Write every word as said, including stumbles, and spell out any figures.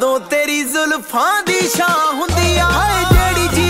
ਜਦੋਂ ਤੇਰੀ ਜ਼ੁਲਫਾਂ ਦੀ ਛਾਂ ਹੁੰਦੀ ਆ, ਹਾਏ ਜਿਹੜੀ